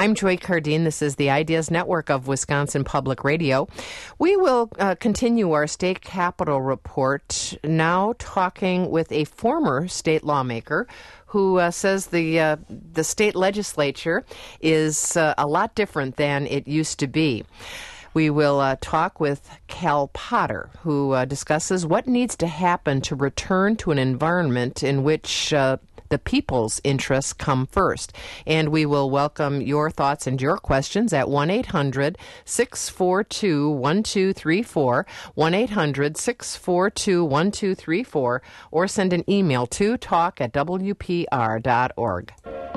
I'm Joy Cardine. This is the Ideas Network of Wisconsin Public Radio. We will continue our state capitol report, now talking with a former state lawmaker who says the state legislature is a lot different than it used to be. We will talk with Cal Potter, who discusses what needs to happen to return to an environment in which the people's interests come first. And we will welcome your thoughts and your questions at 1-800-642-1234, 1-800-642-1234, or send an email to talk@wpr.org.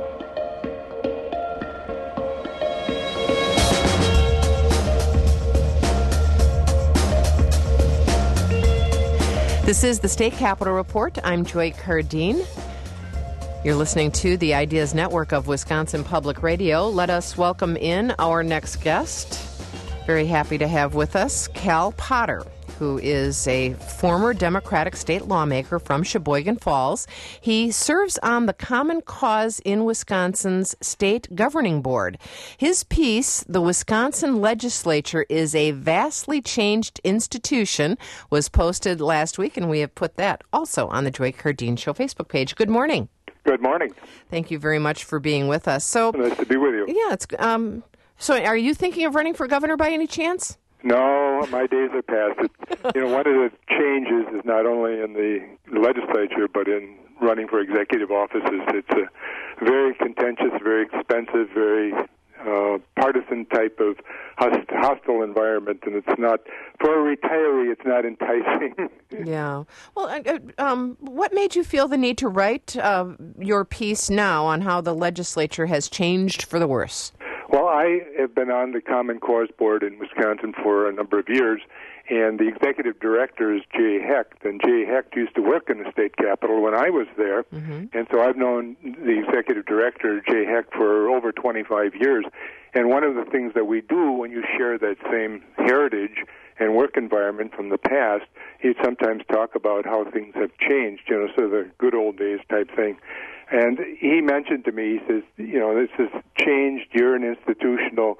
This is the State Capitol Report. I'm Joy Cardine. You're listening to the Ideas Network of Wisconsin Public Radio. Let us welcome in our next guest. Very happy to have with us Cal Potter, who is a former Democratic state lawmaker from Sheboygan Falls. He serves on the Common Cause in Wisconsin's state governing board. His piece, "The Wisconsin Legislature is a Vastly Changed Institution," was posted last week, and we have put that also on the Joy Cardine Show Facebook page. Good morning. Good morning. Thank you very much for being with us. So, nice to be with you. Yeah, it's so are you thinking of running for governor by any chance? No, my days are past. One of the changes is not only in the legislature, but in running for executive offices. It's a very contentious, very expensive, very partisan type of hostile environment, and it's not, for a retiree, it's not enticing. Yeah. Well, what made you feel the need to write your piece now on how the legislature has changed for the worse? Well, I have been on the Common Cause board in Wisconsin for a number of years, and the executive director is Jay Hecht, and Jay Hecht used to work in the state capitol when I was there, and so I've known the executive director, Jay Hecht, for over 25 years. And one of the things that we do when you share that same heritage and work environment from the past, you sometimes talk about how things have changed, sort of the good old days type thing. And he mentioned to me, he says, this has changed, you have an institutional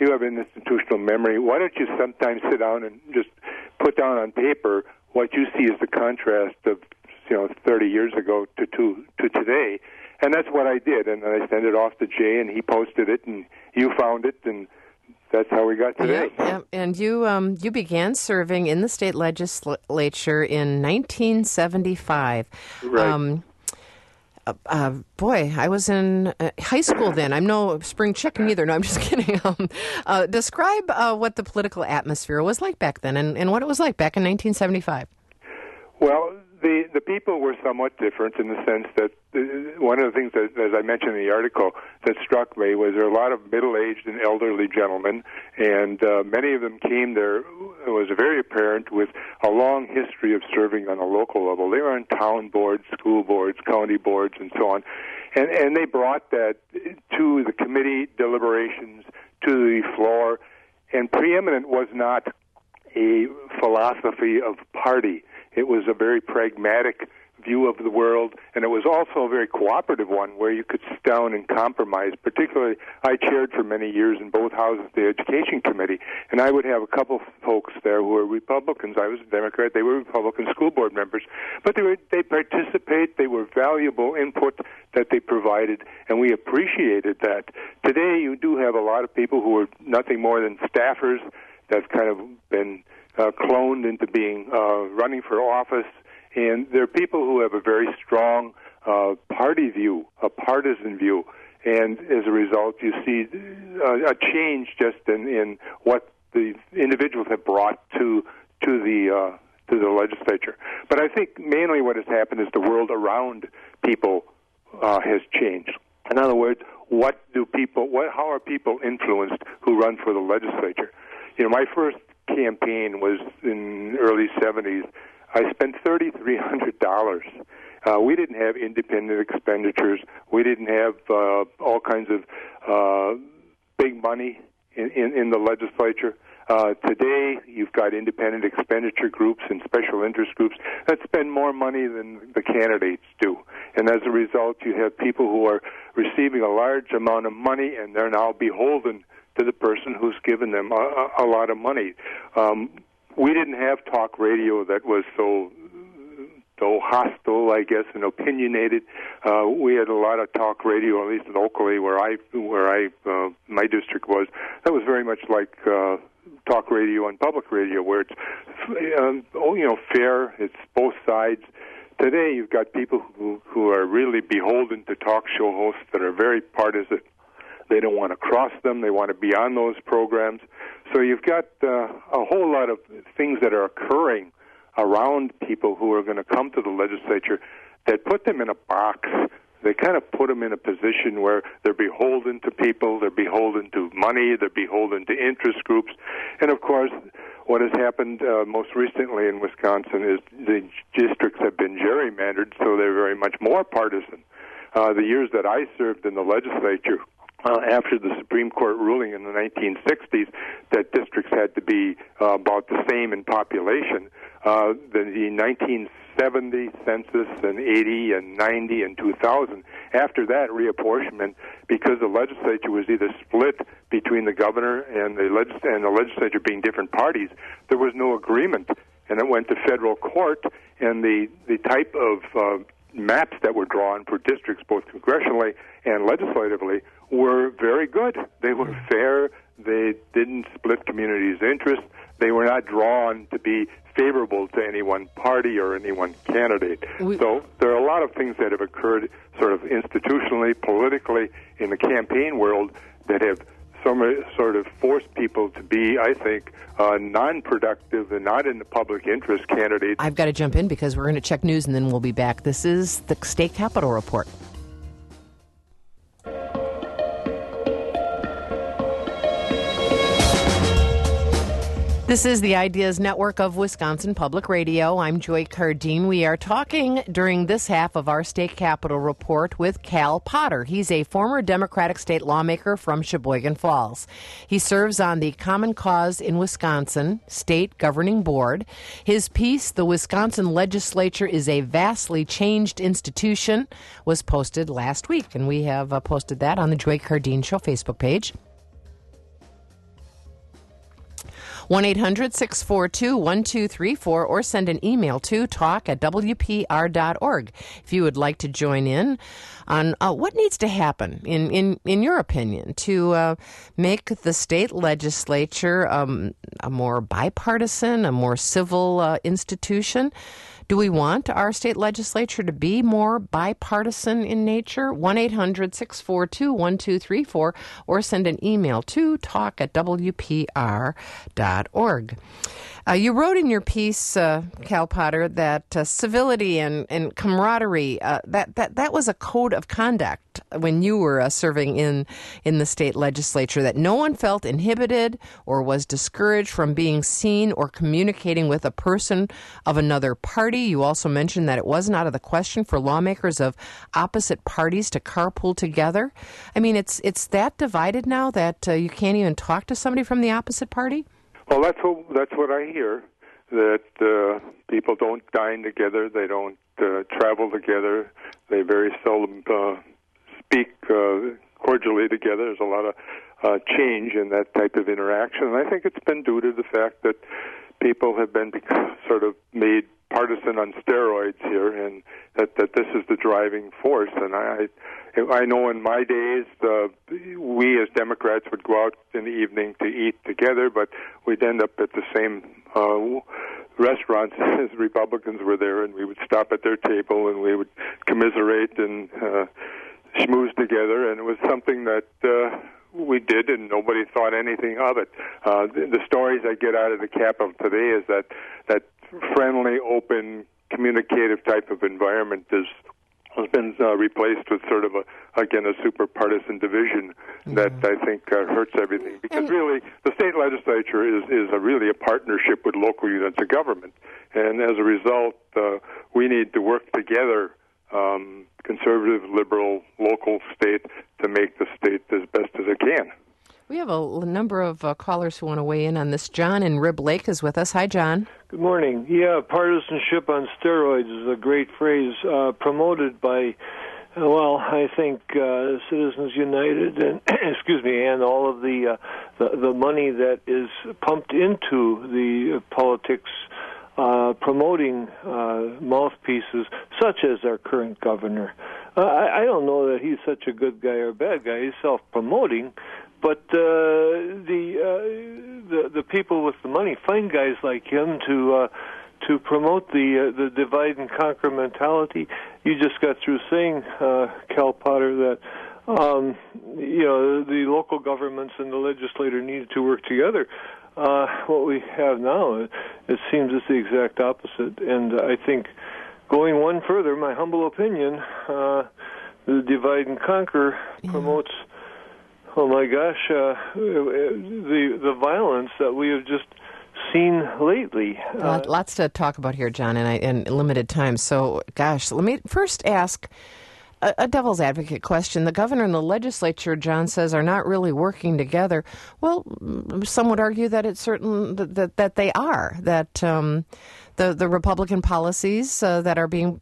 memory. Why don't you sometimes sit down and just put down on paper what you see as the contrast of, 30 years ago to today? And that's what I did. And I sent it off to Jay, and he posted it, and you found it, and that's how we got today. Yeah. And you began serving in the state legislature in 1975. Right. Boy, I was in high school then. I'm no spring chicken either. No, I'm just kidding. Describe what the political atmosphere was like back then and what it was like back in 1975. Well, the people were somewhat different in the sense that one of the things that, as I mentioned in the article, that struck me was there were a lot of middle-aged and elderly gentlemen, and many of them came there, it was very apparent, with a long history of serving on a local level. They were on town boards, school boards, county boards, and so on. And they brought that to the committee deliberations, to the floor, and preeminent was not a philosophy of party. It was a very pragmatic view of the world, and it was also a very cooperative one where you could sit down and compromise. Particularly, I chaired for many years in both houses the Education Committee, and I would have a couple of folks there who were Republicans. I was a Democrat. They were Republican school board members. But they participate. They were valuable input that they provided, and we appreciated that. Today, you do have a lot of people who are nothing more than staffers that have kind of been cloned into being running for office. And there are people who have a very strong party view, a partisan view, and as a result, you see a change just in what the individuals have brought to the legislature. But I think mainly what has happened is the world around people has changed. In other words, how are people influenced who run for the legislature? My first campaign was in the early 70s. I spent $3,300. We didn't have independent expenditures. We didn't have all kinds of big money in the legislature. Today, you've got independent expenditure groups and special interest groups that spend more money than the candidates do. And as a result, you have people who are receiving a large amount of money, and they're now beholden to the person who's given them a lot of money. We didn't have talk radio that was so hostile, I guess, and opinionated. We had a lot of talk radio, at least locally, where my district was. That was very much like talk radio and public radio, where it's fair. It's both sides. Today, you've got people who are really beholden to talk show hosts that are very partisan. They don't want to cross them. They want to be on those programs. So you've got a whole lot of things that are occurring around people who are going to come to the legislature that put them in a box. They kind of put them in a position where they're beholden to people, they're beholden to money, they're beholden to interest groups. And, of course, what has happened most recently in Wisconsin is the districts have been gerrymandered, so they're very much more partisan. The years that I served in the legislature, after the Supreme Court ruling in the 1960s that districts had to be about the same in population, the 1970 census and 80 and 90 and 2000, after that reapportionment, because the legislature was either split between the governor and the legislature being different parties, there was no agreement, and it went to federal court, and the type of maps that were drawn for districts, both congressionally and legislatively, were very good. They were fair. They didn't split communities' interests. They were not drawn to be favorable to any one party or any one candidate. So there are a lot of things that have occurred sort of institutionally, politically, in the campaign world that have sort of forced people to be, I think, non-productive and not in the public interest candidates. I've got to jump in because we're going to check news and then we'll be back. This is the State Capitol Report. This is the Ideas Network of Wisconsin Public Radio. I'm Joy Cardine. We are talking during this half of our State Capitol Report with Cal Potter. He's a former Democratic state lawmaker from Sheboygan Falls. He serves on the Common Cause in Wisconsin State Governing Board. His piece, "The Wisconsin Legislature is a Vastly Changed Institution," was posted last week, and we have posted that on the Joy Cardine Show Facebook page. 1-800-642-1234 or send an email to talk@wpr.org if you would like to join in on what needs to happen, in your opinion, to make the state legislature a more bipartisan, a more civil institution. Do we want our state legislature to be more bipartisan in nature? 1-800-642-1234 or send an email to talk@wpr.org. You wrote in your piece, Cal Potter, that civility and camaraderie, that was a code of conduct when you were serving in the state legislature, that no one felt inhibited or was discouraged from being seen or communicating with a person of another party. You also mentioned that it wasn't out of the question for lawmakers of opposite parties to carpool together. I mean, it's that divided now that you can't even talk to somebody from the opposite party? Well, that's what I hear, that people don't dine together, they don't travel together, they very seldom speak cordially together. There's a lot of change in that type of interaction, and I think it's been due to the fact that people have been sort of made partisan on steroids here, and that this is the driving force. And I know in my days, we as Democrats would go out in the evening to eat together, but we'd end up at the same restaurants as Republicans were there, and we would stop at their table and we would commiserate and schmooze together, and it was something that we did, and nobody thought anything of it. The stories I get out of the Capitol today is that friendly, open, communicative type of environment has been replaced with sort of a super partisan division that I think hurts everything. Because really, the state legislature is really a partnership with local units of government, and as a result, we need to work together, conservative, liberal, local state, to make the state as best as it can. We have a number of callers who want to weigh in on this. John in Rib Lake is with us. Hi, John. Good morning. Yeah, partisanship on steroids is a great phrase promoted by, I think Citizens United and and all of the money that is pumped into the politics promoting mouthpieces such as our current governor. I don't know that he's such a good guy or bad guy. He's self-promoting. But the people with the money find guys like him to promote the divide and conquer mentality. You just got through saying, Cal Potter, that the local governments and the legislature needed to work together. What we have now, it seems it's the exact opposite. And I think going one further, my humble opinion, the divide and conquer promotes. Oh my gosh, the violence that we have just seen lately. Lots to talk about here, John, and limited time. So, gosh, let me first ask a devil's advocate question. The governor and the legislature, John says, are not really working together. Well, some would argue that it's certain that they are. That the Republican policies that are being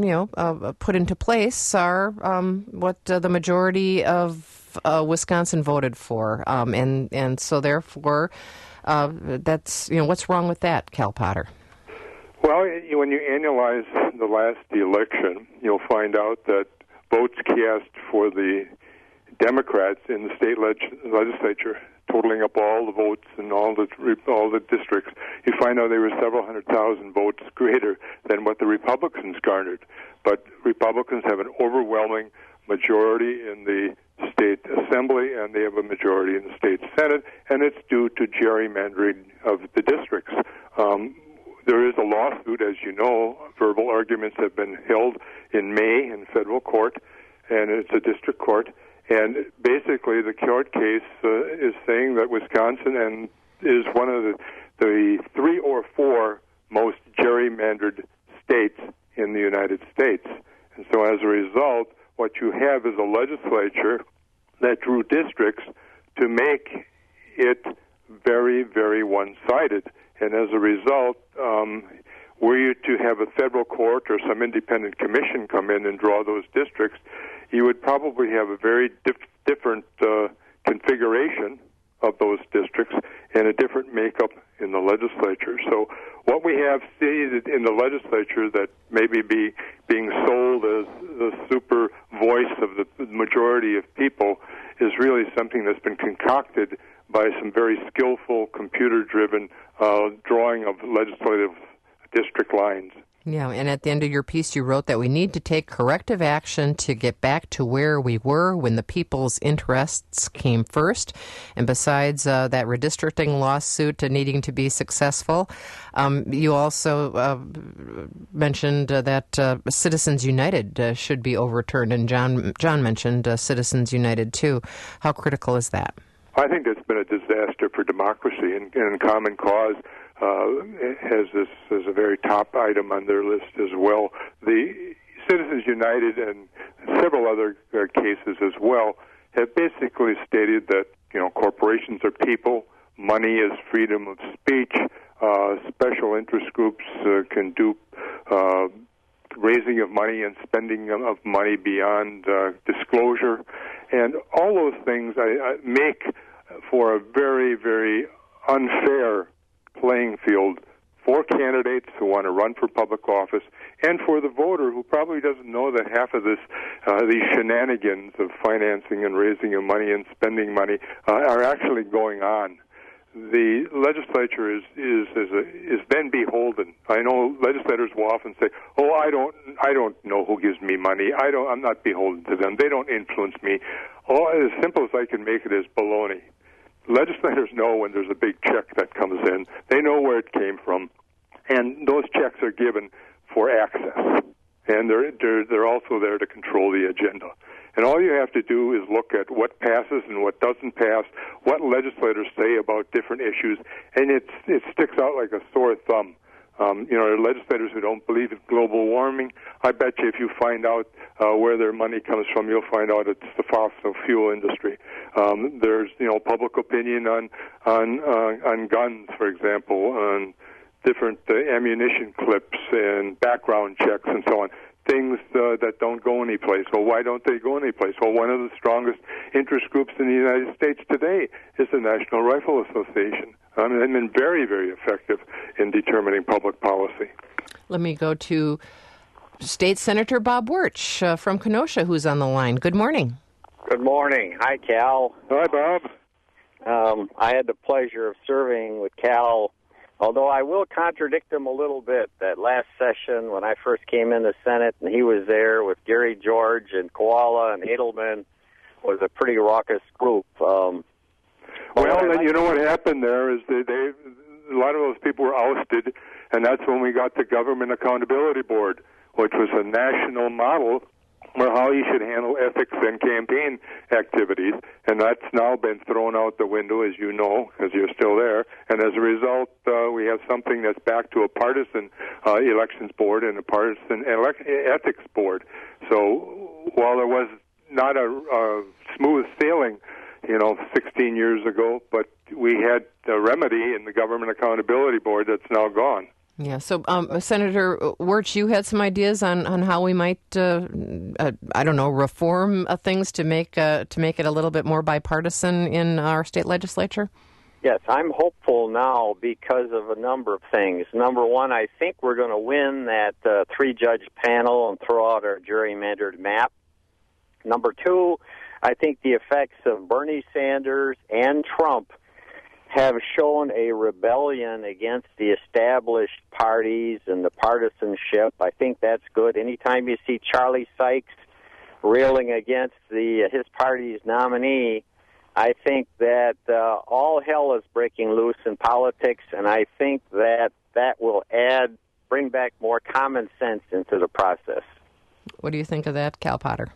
put into place are what the majority of Wisconsin voted for, and so therefore, that's what's wrong with that, Cal Potter? Well, when you analyze the last election, you'll find out that votes cast for the Democrats in the state legislature, totaling up all the votes in all the districts, you find out they were several 100,000 votes greater than what the Republicans garnered. But Republicans have an overwhelming majority in the state assembly, and they have a majority in the state senate, and it's due to gerrymandering of the districts. There is a lawsuit, as you know. Verbal arguments have been held in May in federal court, and it's a district court. And basically, the court case is saying that Wisconsin is one of the 3 or 4 most gerrymandered states in the United States. And so as a result, what you have is a legislature that drew districts to make it very, very one-sided. And as a result, were you to have a federal court or some independent commission come in and draw those districts, you would probably have a very different configuration of those districts and a different makeup in the legislature. So what we have seen in the legislature that maybe being sold as the super voice of the majority of people is really something that's been concocted by some very skillful, computer-driven drawing of legislative district lines. Yeah, and at the end of your piece, you wrote that we need to take corrective action to get back to where we were when the people's interests came first. And besides that redistricting lawsuit needing to be successful, you also mentioned that Citizens United should be overturned, and John mentioned Citizens United too. How critical is that? I think it's been a disaster for democracy, and Common Cause has this as a very top item on their list as well. The Citizens United and several other cases as well have basically stated that corporations are people, money is freedom of speech, special interest groups can do raising of money and spending of money beyond disclosure, and all those things make for a very, very unfair playing field for candidates who want to run for public office and for the voter who probably doesn't know that half of these shenanigans of financing and raising of money and spending money are actually going on. The legislature is then beholden. I know legislators will often say, "Oh, I don't know who gives me money. I'm not beholden to them. They don't influence me." Oh, as simple as I can make it is baloney. Legislators know when there's a big check that comes in. They know where it came from, and those checks are given for access. And they're also there to control the agenda. And all you have to do is look at what passes and what doesn't pass, what legislators say about different issues, and it sticks out like a sore thumb. There are legislators who don't believe in global warming. I bet you if you find out where their money comes from, you'll find out it's the fossil fuel industry. There's public opinion on guns, for example, on different ammunition clips and background checks and so on. Things that don't go anyplace. Well, why don't they go anyplace? Well, one of the strongest interest groups in the United States today is the National Rifle Association. They've been very, very effective in determining public policy. Let me go to State Senator Bob Wirch from Kenosha, who's on the line. Good morning. Good morning. Hi, Cal. Hi, Bob. I had the pleasure of serving with Cal, although I will contradict him a little bit. That last session when I first came in the Senate and he was there with Gary George and Koala and Edelman was a pretty raucous group. Well, you know what happened there is a lot of those people were ousted, and that's when we got the Government Accountability Board, which was a national model for how you should handle ethics and campaign activities, and that's now been thrown out the window, as you know, because you're still there. And as a result, we have something that's back to a partisan elections board and a partisan ethics board. So while there was not a smooth sailing 16 years ago, but we had a remedy in the Government Accountability Board that's now gone. Yeah, so Senator Wirch, you had some ideas on how we might, reform things to make it a little bit more bipartisan in our state legislature? Yes, I'm hopeful now because of a number of things. Number one, I think we're going to win that three-judge panel and throw out our gerrymandered map. Number two, I think the effects of Bernie Sanders and Trump have shown a rebellion against the established parties and the partisanship. I think that's good. Anytime you see Charlie Sykes railing against his party's nominee, I think that all hell is breaking loose in politics, and I think that will bring back more common sense into the process. What do you think of that, Cal Potter?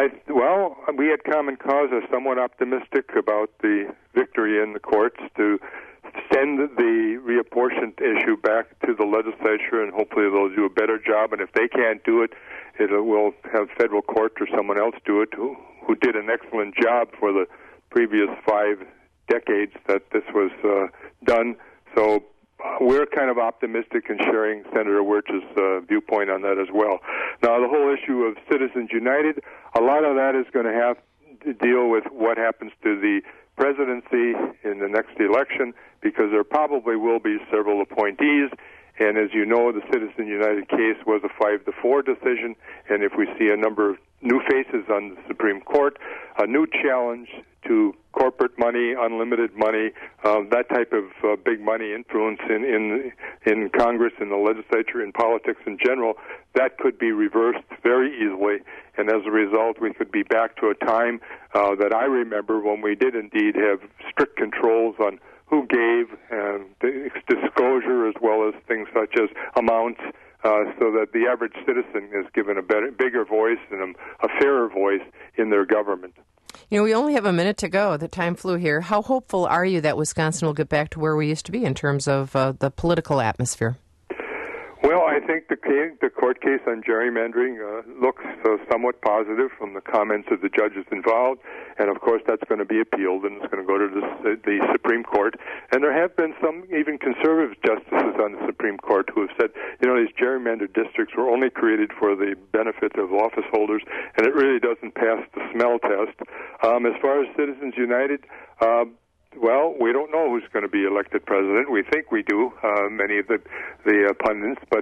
We at Common Cause are somewhat optimistic about the victory in the courts to send the reapportionment issue back to the legislature, and hopefully they'll do a better job. And if they can't do it, we'll have federal court or someone else do it who did an excellent job for the previous 5 decades that this was done. So we're kind of optimistic in sharing Senator Wirch's viewpoint on that as well. Now, the whole issue of Citizens United, a lot of that is going to have to deal with what happens to the presidency in the next election, because there probably will be several appointees. And as you know, the Citizens United case was a 5-4 decision. And if we see a number of new faces on the Supreme Court, a new challenge to corporate money, unlimited money, that type of big money influence in Congress, in the legislature, in politics in general, that could be reversed very easily. And as a result, we could be back to a time that I remember when we did indeed have strict controls on who gave, and disclosure, as well as things such as amounts, so that the average citizen is given a bigger voice and a fairer voice in their government. We only have a minute to go. The time flew here. How hopeful are you that Wisconsin will get back to where we used to be in terms of the political atmosphere? Well, I think the court case on gerrymandering looks somewhat positive from the comments of the judges involved, and of course that's going to be appealed and it's going to go to the Supreme Court. And there have been some even conservative justices on the Supreme Court who have said, these gerrymandered districts were only created for the benefit of office holders, and it really doesn't pass the smell test. As far as Citizens United, well, we don't know who's going to be elected president. We think we do, many of the pundits, but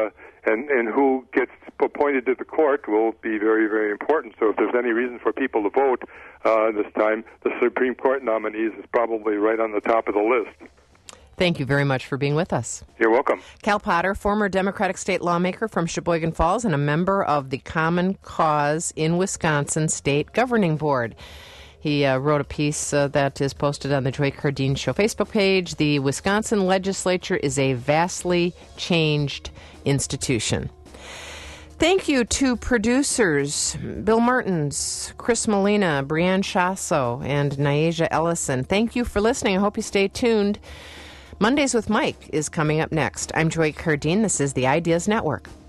and who gets appointed to the court will be very, very important. So if there's any reason for people to vote this time, the Supreme Court nominees is probably right on the top of the list. Thank you very much for being with us. You're welcome. Cal Potter, former Democratic state lawmaker from Sheboygan Falls and a member of the Common Cause in Wisconsin State Governing Board. He wrote a piece that is posted on the Joy Cardine Show Facebook page. The Wisconsin legislature is a vastly changed institution. Thank you to producers Bill Martins, Chris Molina, Brianne Chasso, and Nyasia Ellison. Thank you for listening. I hope you stay tuned. Mondays with Mike is coming up next. I'm Joy Cardine. This is the Ideas Network.